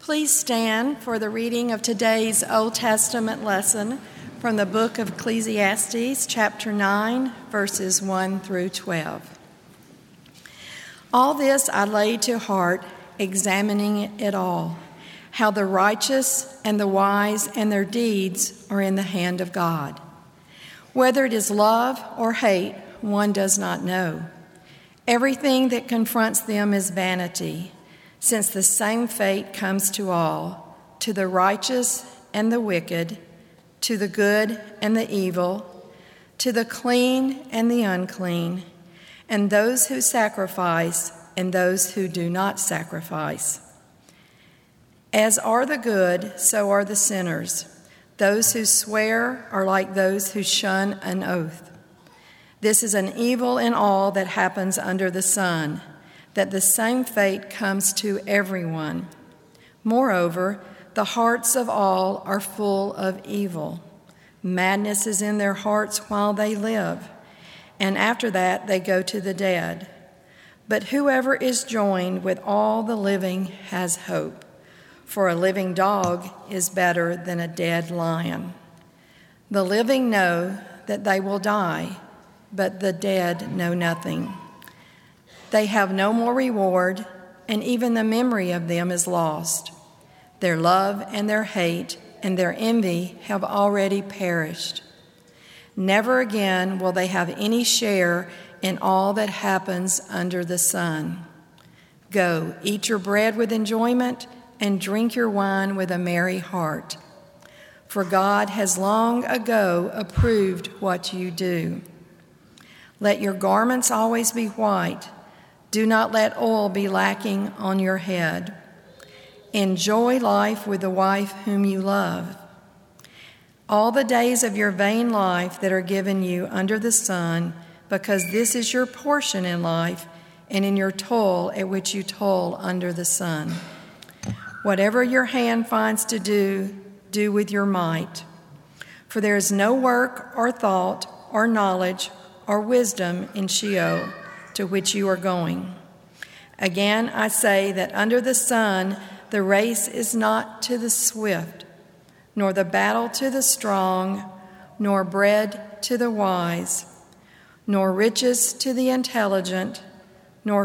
Please stand for the reading of today's Old Testament lesson from the book of Ecclesiastes, chapter 9, verses 1 through 12. All this I laid to heart, examining it all, how the righteous and the wise and their deeds are in the hand of God. Whether it is love or hate, one does not know. Everything that confronts them is vanity, since the same fate comes to all, to the righteous and the wicked, to the good and the evil, to the clean and the unclean, and those who sacrifice and those who do not sacrifice. As are the good, so are the sinners. Those who swear are like those who shun an oath. This is an evil in all that happens under the sun, that the same fate comes to everyone. Moreover, the hearts of all are full of evil. Madness is in their hearts while they live, and after that they go to the dead. But whoever is joined with all the living has hope, for a living dog is better than a dead lion. The living know that they will die, but the dead know nothing. They have no more reward, and even the memory of them is lost. Their love and their hate and their envy have already perished. Never again will they have any share in all that happens under the sun. Go, eat your bread with enjoyment, and drink your wine with a merry heart. For God has long ago approved what you do. Let your garments always be white. Do not let oil be lacking on your head. Enjoy life with the wife whom you love. All the days of your vain life that are given you under the sun, because this is your portion in life and in your toil at which you toil under the sun. Whatever your hand finds to do, do with your might. For there is no work or thought or knowledge or wisdom in Sheol, to which you are going. Again, I say that under the sun, the race is not to the swift, nor the battle to the strong, nor bread to the wise, nor riches to the intelligent, nor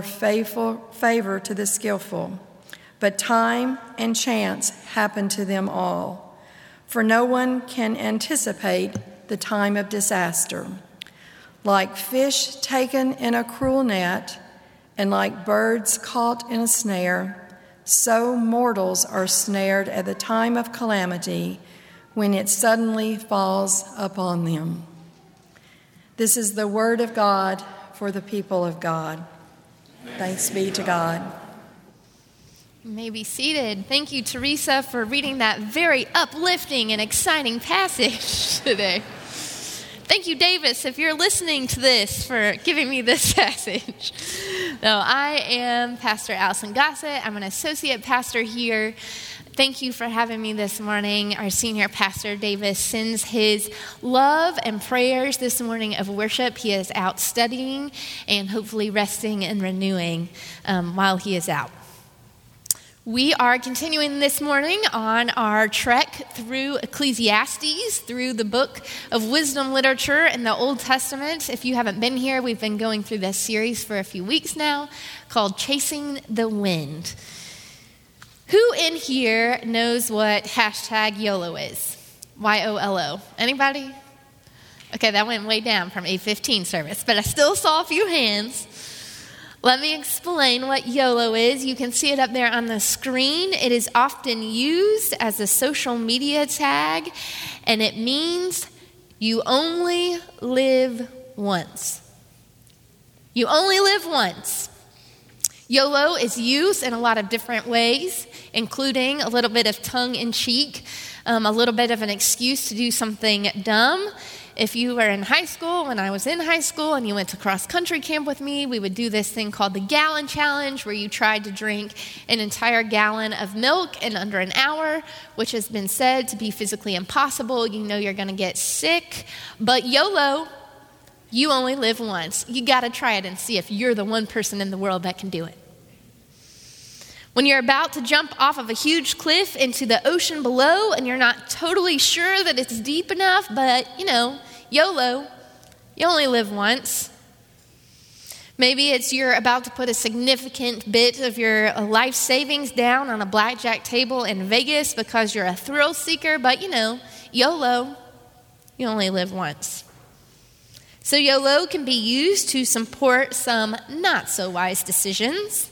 favor to the skillful. But time and chance happen to them all, for no one can anticipate the time of disaster. Like fish taken in a cruel net, and like birds caught in a snare, so mortals are snared at the time of calamity when it suddenly falls upon them. This is the word of God for the people of God. Thanks be to God. You may be seated. Thank you, Teresa, for reading that very uplifting and exciting passage today. Thank you, Davis, if you're listening to this, for giving me this passage. No, I am Pastor Allison Gossett. I'm an associate pastor here. Thank you for having me this morning. Our senior pastor, Davis, sends his love and prayers this morning of worship. He is out studying and hopefully resting and renewing while he is out. We are continuing this morning on our trek through Ecclesiastes, through the book of wisdom literature in the Old Testament. If you haven't been here, we've been going through this series for a few weeks now called Chasing the Wind. Who in here knows what hashtag YOLO is? YOLO. Anybody? Okay, that went way down from 8:15 service, but I still saw a few hands. Let me explain what YOLO is. You can see it up there on the screen. It is often used as a social media tag, and it means you only live once. You only live once. YOLO is used in a lot of different ways, including a little bit of tongue-in-cheek, a little bit of an excuse to do something dumb. If you were in high school, when I was in high school and you went to cross-country camp with me, we would do this thing called the Gallon Challenge, where you tried to drink an entire gallon of milk in under an hour, which has been said to be physically impossible. You know you're going to get sick. But YOLO, you only live once. You got to try it and see if you're the one person in the world that can do it. When you're about to jump off of a huge cliff into the ocean below and you're not totally sure that it's deep enough, but, YOLO, you only live once. Maybe it's you're about to put a significant bit of your life savings down on a blackjack table in Vegas because you're a thrill seeker, but, YOLO, you only live once. So YOLO can be used to support some not so wise decisions,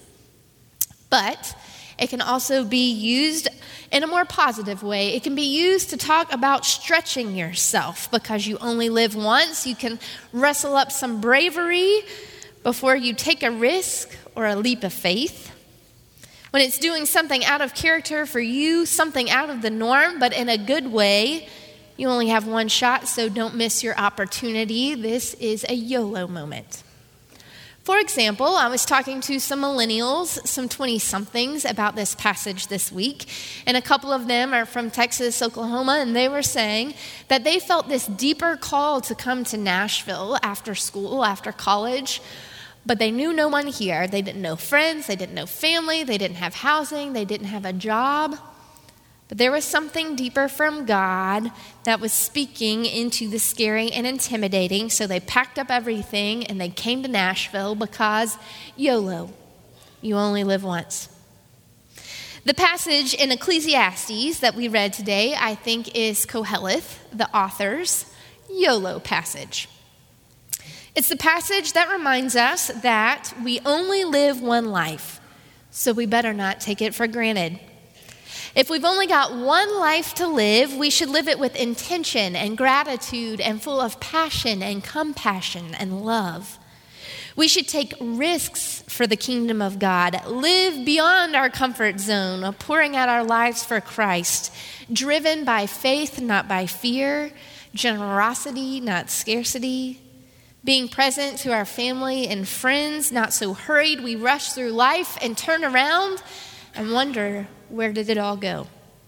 but it can also be used in a more positive way. It can be used to talk about stretching yourself because you only live once. You can wrestle up some bravery before you take a risk or a leap of faith. When it's doing something out of character for you, something out of the norm, but in a good way, you only have one shot, so don't miss your opportunity. This is a YOLO moment. For example, I was talking to some millennials, some 20-somethings, about this passage this week, and a couple of them are from Texas, Oklahoma, and they were saying that they felt this deeper call to come to Nashville after school, after college, but they knew no one here. They didn't know friends, they didn't know family, they didn't have housing, they didn't have a job. But there was something deeper from God that was speaking into the scary and intimidating. So they packed up everything and they came to Nashville because YOLO, you only live once. The passage in Ecclesiastes that we read today, I think, is Koheleth, the author's YOLO passage. It's the passage that reminds us that we only live one life, so we better not take it for granted. If we've only got one life to live, we should live it with intention and gratitude and full of passion and compassion and love. We should take risks for the kingdom of God, live beyond our comfort zone, pouring out our lives for Christ, driven by faith, not by fear, generosity, not scarcity, being present to our family and friends, not so hurried we rush through life and turn around and wonder, where did it all go?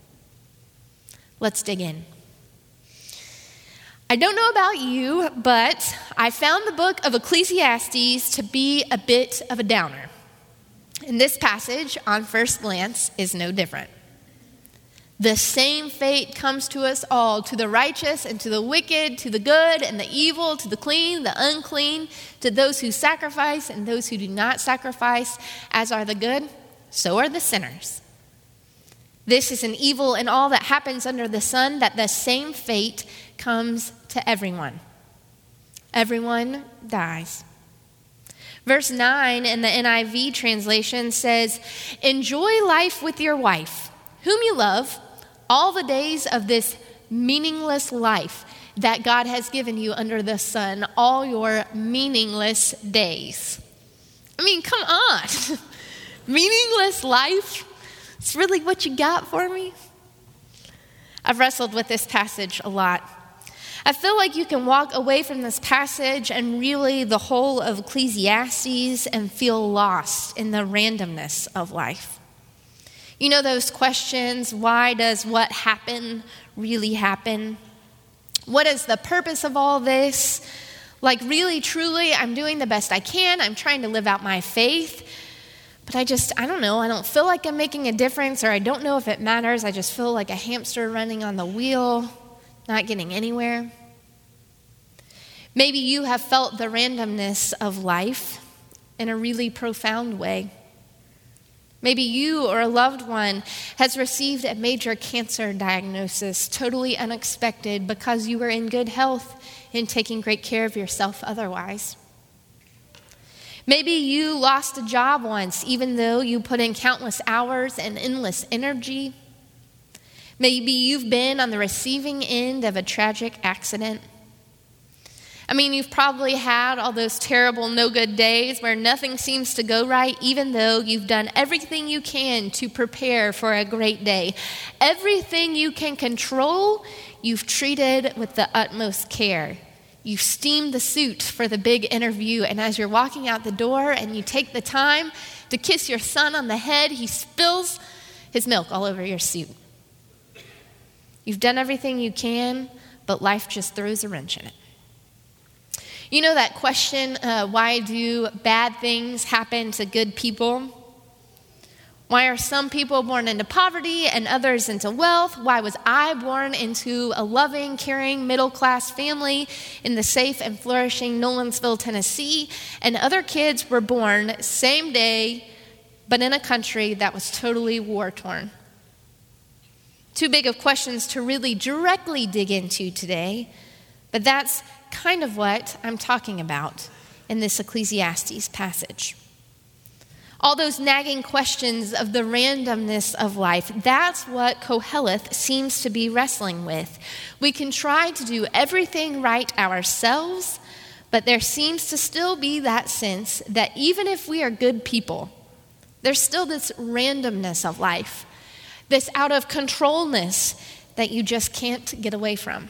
Let's dig in. I don't know about you, but I found the book of Ecclesiastes to be a bit of a downer. And this passage, on first glance, is no different. The same fate comes to us all, to the righteous and to the wicked, to the good and the evil, to the clean, the unclean, to those who sacrifice and those who do not sacrifice. As are the good, so are the sinners. This is an evil in all that happens under the sun, that the same fate comes to everyone. Everyone dies. Verse 9 in the NIV translation says, "Enjoy life with your wife, whom you love, all the days of this meaningless life that God has given you under the sun, all your meaningless days." I mean, come on. Meaningless life? It's really what you got for me? I've wrestled with this passage a lot. I feel like you can walk away from this passage and really the whole of Ecclesiastes and feel lost in the randomness of life. You know those questions, why does what happened really happen? What is the purpose of all this? Like really, truly, I'm doing the best I can. I'm trying to live out my faith. But I don't know. I don't feel like I'm making a difference, or I don't know if it matters. I just feel like a hamster running on the wheel, not getting anywhere. Maybe you have felt the randomness of life in a really profound way. Maybe you or a loved one has received a major cancer diagnosis, totally unexpected, because you were in good health and taking great care of yourself otherwise. Maybe you lost a job once, even though you put in countless hours and endless energy. Maybe you've been on the receiving end of a tragic accident. I mean, you've probably had all those terrible no-good days where nothing seems to go right, even though you've done everything you can to prepare for a great day. Everything you can control, you've treated with the utmost care. You steamed the suit for the big interview, and as you're walking out the door and you take the time to kiss your son on the head, he spills his milk all over your suit. You've done everything you can, but life just throws a wrench in it. You know that question, why do bad things happen to good people? Why are some people born into poverty and others into wealth? Why was I born into a loving, caring, middle-class family in the safe and flourishing Nolensville, Tennessee, and other kids were born same day, but in a country that was totally war-torn? Too big of questions to really directly dig into today, but that's kind of what I'm talking about in this Ecclesiastes passage. All those nagging questions of the randomness of life, that's what Koheleth seems to be wrestling with. We can try to do everything right ourselves, but there seems to still be that sense that even if we are good people, there's still this randomness of life, this out of controlness that you just can't get away from.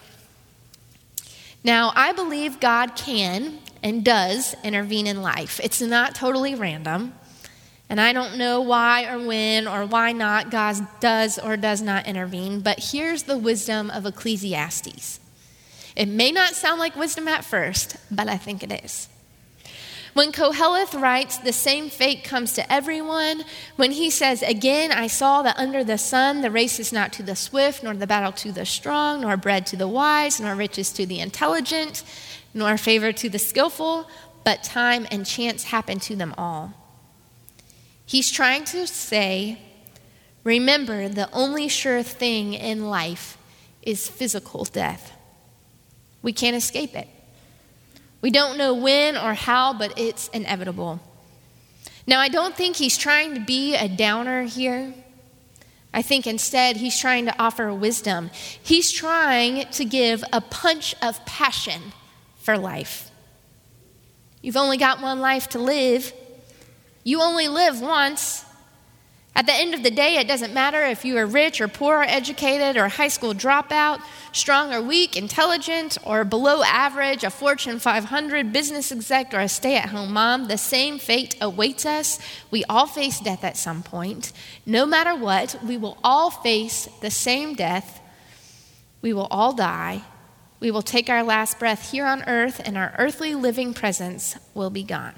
Now, I believe God can and does intervene in life. It's not totally random. And I don't know why or when or why not God does or does not intervene, but here's the wisdom of Ecclesiastes. It may not sound like wisdom at first, but I think it is. When Koheleth writes, the same fate comes to everyone, when he says, again, I saw that under the sun the race is not to the swift, nor the battle to the strong, nor bread to the wise, nor riches to the intelligent, nor favor to the skillful, but time and chance happen to them all. He's trying to say, remember, the only sure thing in life is physical death. We can't escape it. We don't know when or how, but it's inevitable. Now, I don't think he's trying to be a downer here. I think instead he's trying to offer wisdom. He's trying to give a punch of passion for life. You've only got one life to live. You only live once. At the end of the day, it doesn't matter if you are rich or poor or educated or a high school dropout, strong or weak, intelligent or below average, a Fortune 500 business exec or a stay-at-home mom. The same fate awaits us. We all face death at some point. No matter what, we will all face the same death. We will all die. We will take our last breath here on earth, and our earthly living presence will be gone.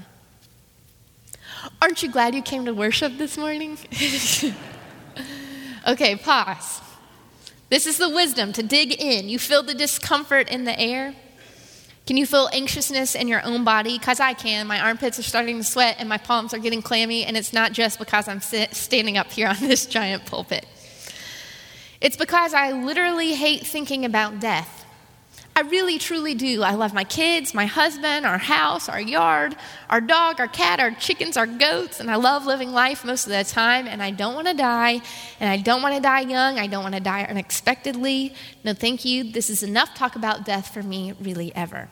Aren't you glad you came to worship this morning? Okay, pause. This is the wisdom to dig in. You feel the discomfort in the air? Can you feel anxiousness in your own body? Because I can. My armpits are starting to sweat and my palms are getting clammy, and it's not just because I'm standing up here on this giant pulpit. It's because I literally hate thinking about death. I really, truly do. I love my kids, my husband, our house, our yard, our dog, our cat, our chickens, our goats, and I love living life most of the time, and I don't want to die, and I don't want to die young. I don't want to die unexpectedly. No, thank you. This is enough talk about death for me, really, ever.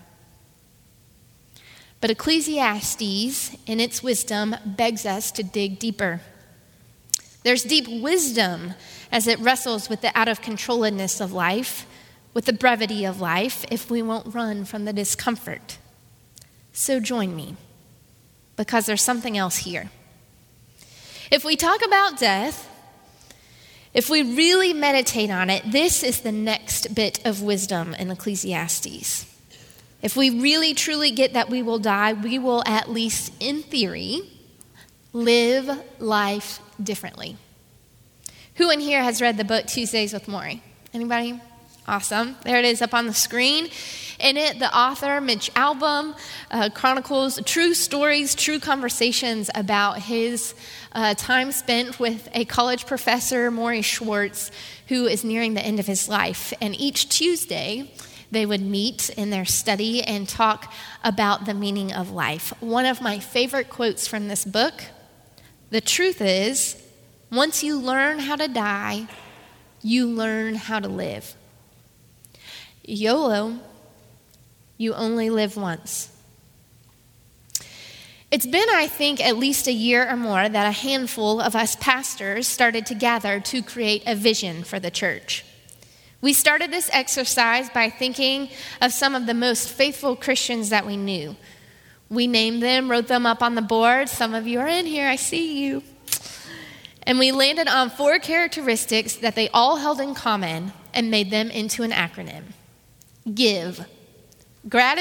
But Ecclesiastes, in its wisdom, begs us to dig deeper. There's deep wisdom as it wrestles with the out-of-controlledness of life, with the brevity of life, if we won't run from the discomfort. So join me, because there's something else here. If we talk about death, if we really meditate on it, this is the next bit of wisdom in Ecclesiastes. If we really truly get that we will die, we will, at least in theory, live life differently. Who in here has read the book Tuesdays with Morrie? Anybody? Awesome. There it is up on the screen. In it, the author, Mitch Albom, chronicles true stories, true conversations about his time spent with a college professor, Morrie Schwartz, who is nearing the end of his life. And each Tuesday, they would meet in their study and talk about the meaning of life. One of my favorite quotes from this book, the truth is, once you learn how to die, you learn how to live. YOLO, you only live once. It's been, I think, at least a year or more that a handful of us pastors started to gather to create a vision for the church. We started this exercise by thinking of some of the most faithful Christians that we knew. We named them, wrote them up on the board. Some of you are in here, I see you. And we landed on 4 characteristics that they all held in common and made them into an acronym. Give.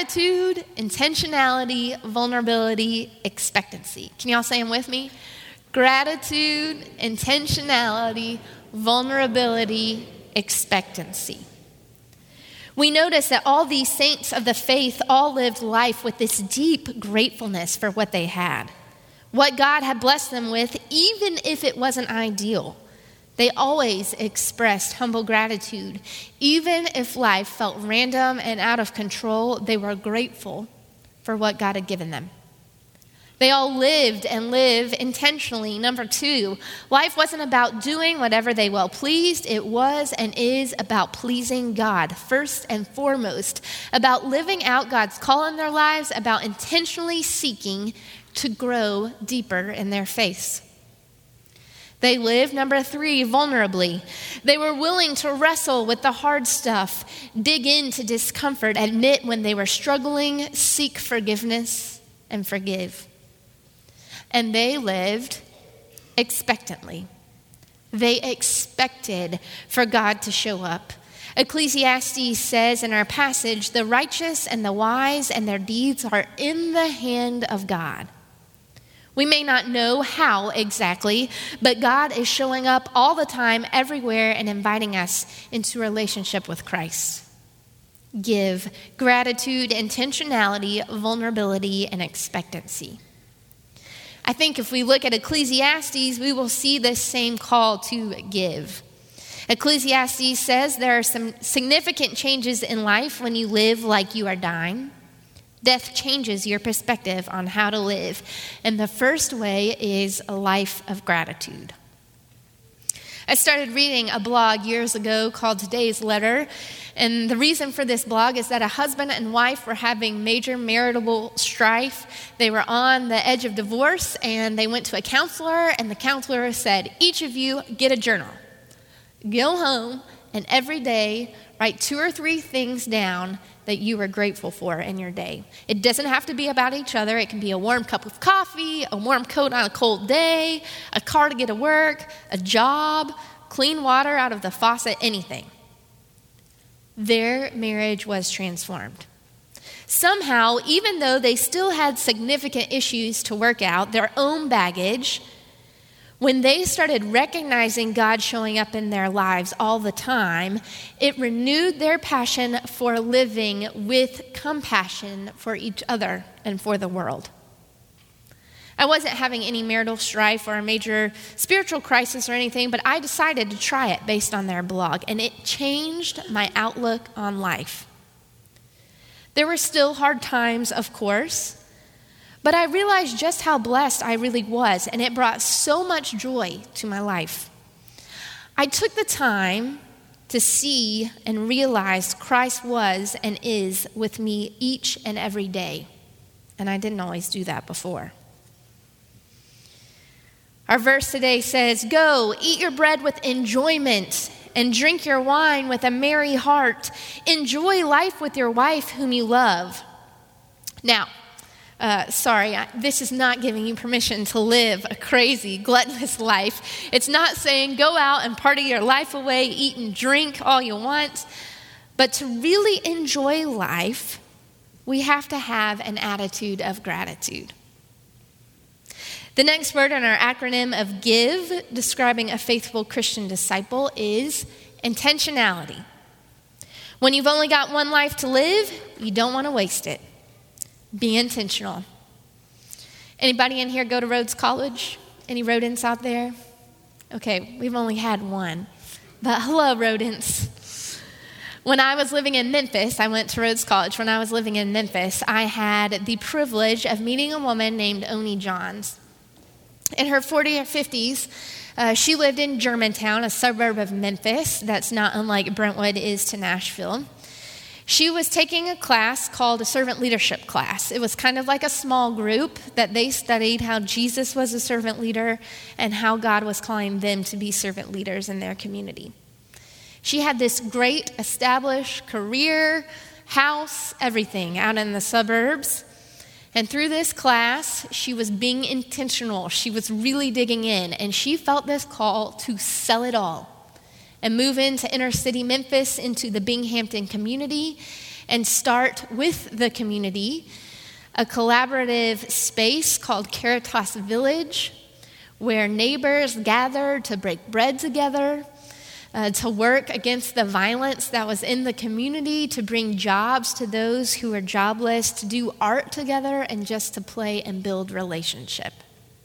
Gratitude, intentionality, vulnerability, expectancy. Can y'all say them with me? Gratitude, intentionality, vulnerability, expectancy. We notice that all these saints of the faith all lived life with this deep gratefulness for what they had, what God had blessed them with, even if it wasn't ideal. They always expressed humble gratitude. Even if life felt random and out of control, they were grateful for what God had given them. They all lived and live intentionally. Number 2, life wasn't about doing whatever they well pleased. It was and is about pleasing God, first and foremost, about living out God's call in their lives, about intentionally seeking to grow deeper in their faith. They lived, number 3, vulnerably. They were willing to wrestle with the hard stuff, dig into discomfort, admit when they were struggling, seek forgiveness, and forgive. And they lived expectantly. They expected for God to show up. Ecclesiastes says in our passage, the righteous and the wise and their deeds are in the hand of God. We may not know how exactly, but God is showing up all the time, everywhere, and inviting us into a relationship with Christ. Give gratitude, intentionality, vulnerability, and expectancy. I think if we look at Ecclesiastes, we will see this same call to give. Ecclesiastes says there are some significant changes in life when you live like you are dying. Death changes your perspective on how to live. And the first way is a life of gratitude. I started reading a blog years ago called Today's Letter. And the reason for this blog is that a husband and wife were having major marital strife. They were on the edge of divorce, and they went to a counselor, and the counselor said, each of you get a journal. Go home, and every day write 2 or 3 things down that you are grateful for in your day. It doesn't have to be about each other. It can be a warm cup of coffee, a warm coat on a cold day, a car to get to work, a job, clean water out of the faucet, anything. Their marriage was transformed. Somehow, even though they still had significant issues to work out, their own baggage, when they started recognizing God showing up in their lives all the time, it renewed their passion for living with compassion for each other and for the world. I wasn't having any marital strife or a major spiritual crisis or anything, but I decided to try it based on their blog, and it changed my outlook on life. There were still hard times, of course, but I realized just how blessed I really was, and it brought so much joy to my life. I took the time to see and realize Christ was and is with me each and every day, and I didn't always do that before. Our verse today says, "Go, eat your bread with enjoyment and drink your wine with a merry heart. Enjoy life with your wife whom you love." Now, this is not giving you permission to live a crazy, gluttonous life. It's not saying go out and party your life away, eat and drink all you want. But to really enjoy life, we have to have an attitude of gratitude. The next word in our acronym of GIVE, describing a faithful Christian disciple, is intentionality. When you've only got one life to live, you don't want to waste it. Be intentional. Anybody in here go to Rhodes College? Any rodents out there? Okay, we've only had one. But hello, rodents. When I was living in Memphis, I went to Rhodes College. When I was living in Memphis, I had the privilege of meeting a woman named Oni Johns. In her 40s or 50s, she lived in Germantown, a suburb of Memphis that's not unlike Brentwood is to Nashville. She was taking a class called a servant leadership class. It was kind of like a small group that they studied how Jesus was a servant leader and how God was calling them to be servant leaders in their community. She had this great established career, house, everything out in the suburbs. And through this class, she was being intentional. She was really digging in, and she felt this call to sell it all and move into inner city Memphis, into the Binghamton community, and start with the community a collaborative space called Caritas Village, where neighbors gathered to break bread together, to work against the violence that was in the community, to bring jobs to those who were jobless, to do art together, and just to play and build relationship.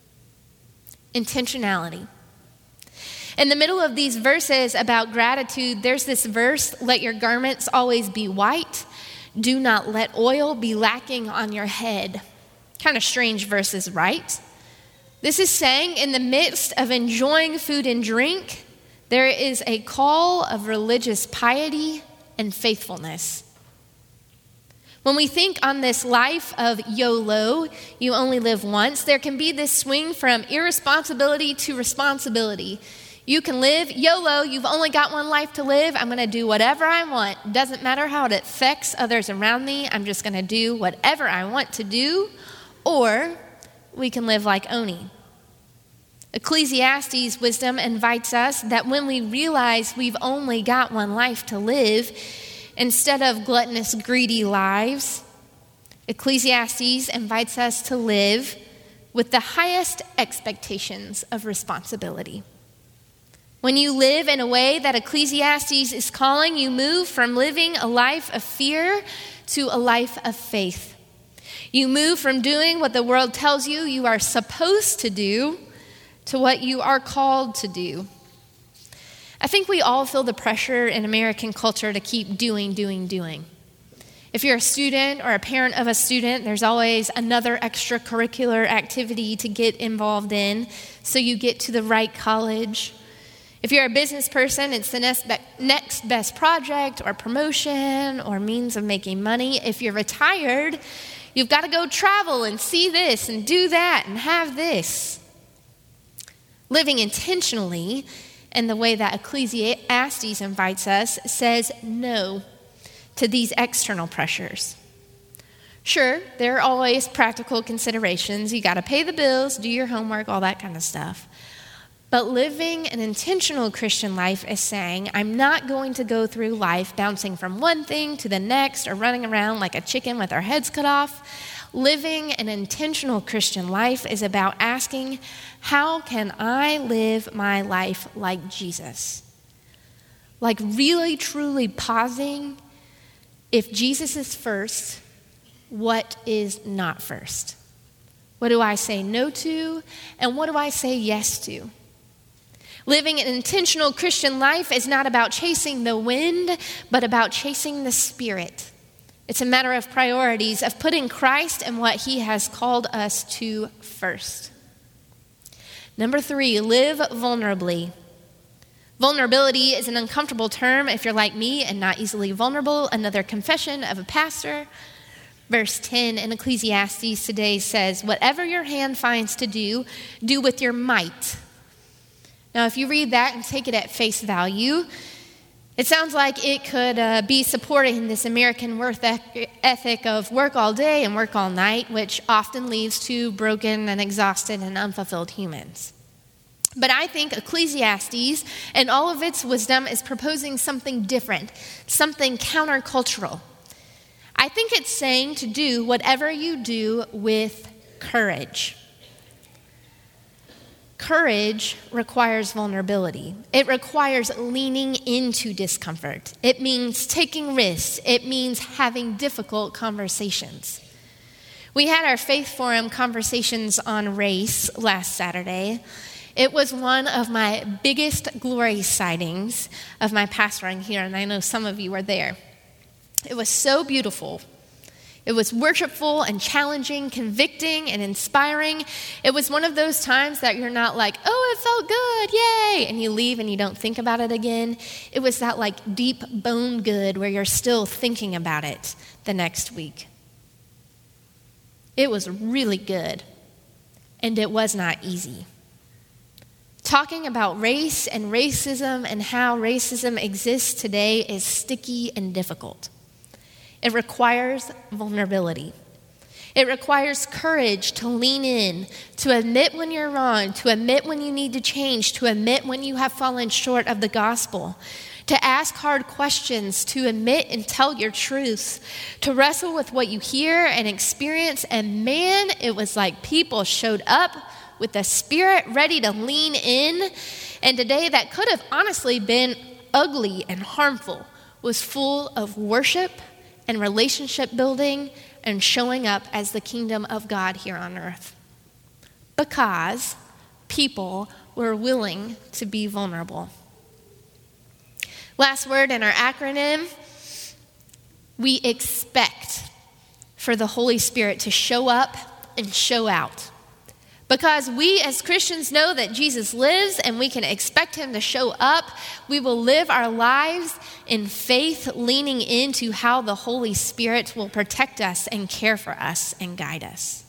Intentionality. In the middle of these verses about gratitude, there's this verse, let your garments always be white. Do not let oil be lacking on your head. Kind of strange verses, right? This is saying in the midst of enjoying food and drink, there is a call of religious piety and faithfulness. When we think on this life of YOLO, you only live once, there can be this swing from irresponsibility to responsibility. You can live YOLO, you've only got one life to live. I'm going to do whatever I want. Doesn't matter how it affects others around me. I'm just going to do whatever I want to do. Or we can live like Oni. Ecclesiastes wisdom invites us that when we realize we've only got one life to live, instead of gluttonous, greedy lives, Ecclesiastes invites us to live with the highest expectations of responsibility. When you live in a way that Ecclesiastes is calling, you move from living a life of fear to a life of faith. You move from doing what the world tells you you are supposed to do to what you are called to do. I think we all feel the pressure in American culture to keep doing. If you're a student or a parent of a student, there's always another extracurricular activity to get involved in so you get to the right college. If you're a business person, it's the next best project or promotion or means of making money. If you're retired, you've got to go travel and see this and do that and have this. Living intentionally in the way that Ecclesiastes invites us says no to these external pressures. Sure, there are always practical considerations. You got to pay the bills, do your homework, all that kind of stuff. But living an intentional Christian life is saying, I'm not going to go through life bouncing from one thing to the next or running around like a chicken with our heads cut off. Living an intentional Christian life is about asking, how can I live my life like Jesus? Like really, truly pausing, if Jesus is first, what is not first? What do I say no to, and what do I say yes to? Living an intentional Christian life is not about chasing the wind, but about chasing the Spirit. It's a matter of priorities, of putting Christ and what he has called us to first. Number 3, live vulnerably. Vulnerability is an uncomfortable term if you're like me and not easily vulnerable. Another confession of a pastor. Verse 10 in Ecclesiastes today says, whatever your hand finds to do, do with your might. Now, if you read that and take it at face value, it sounds like it could be supporting this American work ethic of work all day and work all night, which often leads to broken and exhausted and unfulfilled humans. But I think Ecclesiastes and all of its wisdom is proposing something different, something countercultural. I think it's saying to do whatever you do with courage. Courage requires vulnerability. It requires leaning into discomfort. It means taking risks. It means having difficult conversations. We had our Faith Forum conversations on race last Saturday. It was one of my biggest glory sightings of my pastoring here, and I know some of you were there. It was so beautiful. It was worshipful and challenging, convicting and inspiring. It was one of those times that you're not like, oh, it felt good, yay, and you leave and you don't think about it again. It was that like deep bone good where you're still thinking about it the next week. It was really good, and it was not easy. Talking about race and racism and how racism exists today is sticky and difficult. It requires vulnerability. It requires courage to lean in, to admit when you're wrong, to admit when you need to change, to admit when you have fallen short of the gospel, to ask hard questions, to admit and tell your truths, to wrestle with what you hear and experience. And man, it was like people showed up with the Spirit ready to lean in. And today that could have honestly been ugly and harmful was full of worship and relationship building and showing up as the kingdom of God here on earth. Because people were willing to be vulnerable. Last word in our acronym, we expect for the Holy Spirit to show up and show out. Because we as Christians know that Jesus lives and we can expect him to show up, we will live our lives in faith, leaning into how the Holy Spirit will protect us and care for us and guide us.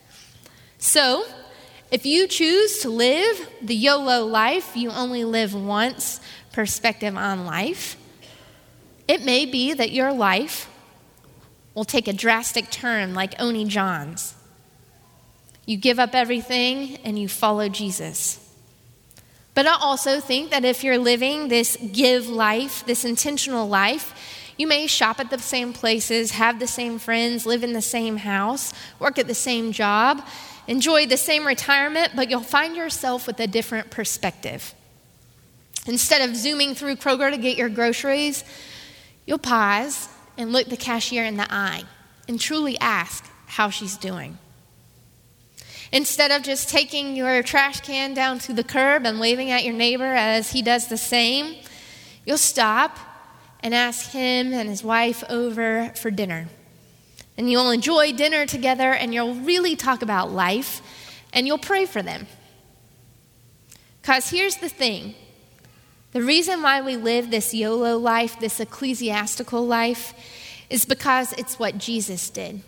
So, if you choose to live the YOLO life, you only live once perspective on life, it may be that your life will take a drastic turn like Oni John's. You give up everything and you follow Jesus. But I also think that if you're living this give life, this intentional life, you may shop at the same places, have the same friends, live in the same house, work at the same job, enjoy the same retirement, but you'll find yourself with a different perspective. Instead of zooming through Kroger to get your groceries, you'll pause and look the cashier in the eye and truly ask how she's doing. Instead of just taking your trash can down to the curb and waving at your neighbor as he does the same, you'll stop and ask him and his wife over for dinner. And you'll enjoy dinner together and you'll really talk about life and you'll pray for them. Because here's the thing. The reason why we live this YOLO life, this ecclesiastical life, is because it's what Jesus did.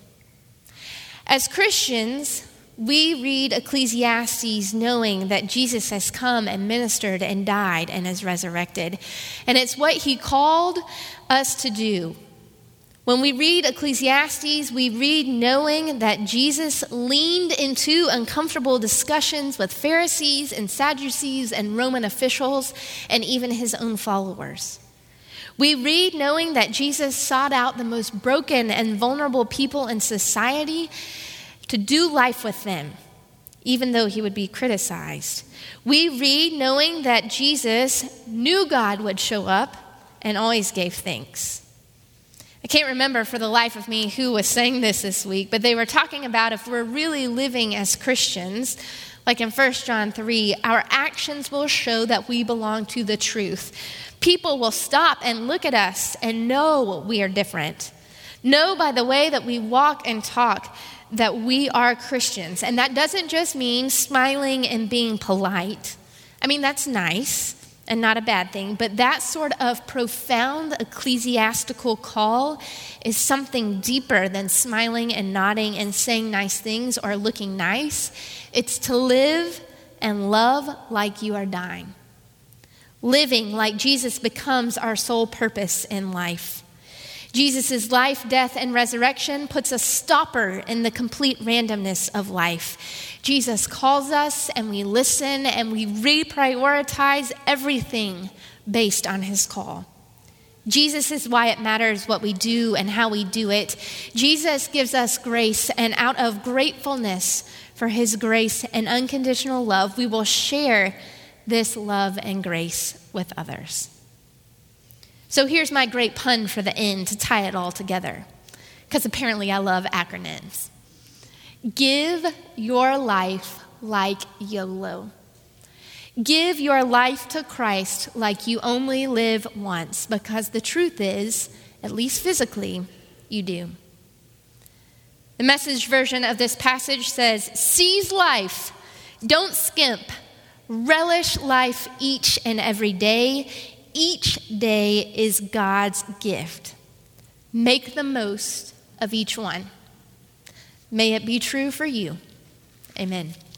As Christians, we read Ecclesiastes knowing that Jesus has come and ministered and died and is resurrected. And it's what he called us to do. When we read Ecclesiastes, we read knowing that Jesus leaned into uncomfortable discussions with Pharisees and Sadducees and Roman officials and even his own followers. We read knowing that Jesus sought out the most broken and vulnerable people in society to do life with them, even though he would be criticized. We read knowing that Jesus knew God would show up and always gave thanks. I can't remember for the life of me who was saying this week, but they were talking about if we're really living as Christians, like in 1 John 3, our actions will show that we belong to the truth. People will stop and look at us and know we are different. Know by the way that we walk and talk that we are Christians. And that doesn't just mean smiling and being polite. I mean, that's nice and not a bad thing, but that sort of profound ecclesiastical call is something deeper than smiling and nodding and saying nice things or looking nice. It's to live and love like you are dying. Living like Jesus becomes our sole purpose in life. Jesus' life, death, and resurrection puts a stopper in the complete randomness of life. Jesus calls us and we listen and we reprioritize everything based on his call. Jesus is why it matters what we do and how we do it. Jesus gives us grace, and out of gratefulness for his grace and unconditional love, we will share this love and grace with others. So here's my great pun for the end to tie it all together, because apparently I love acronyms. Give your life like YOLO. Give your life to Christ like you only live once, because the truth is, at least physically, you do. The Message version of this passage says, seize life, don't skimp, relish life each and every day. Each day is God's gift. Make the most of each one. May it be true for you. Amen.